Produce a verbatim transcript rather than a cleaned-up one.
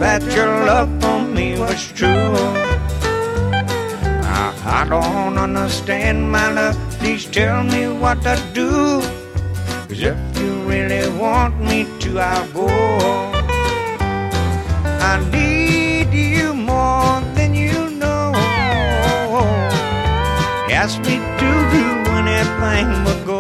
that your love for me was true. I, I don't understand, my love, please tell me what to do. 'Cause if you really want me to, I'll go. I need you more than you know. Ask me to do anything but go.